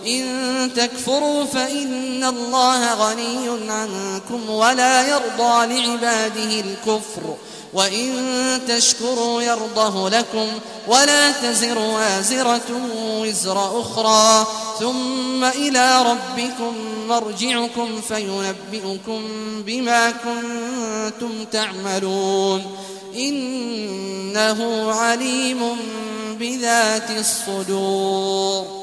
إن تكفروا فإن الله غني عنكم ولا يرضى لعباده الكفر وإن تشكروا يرضه لكم ولا تزر وازرة وزر أخرى ثم إلى ربكم مرجعكم فينبئكم بما كنتم تعملون إنه عليم بذات الصدور.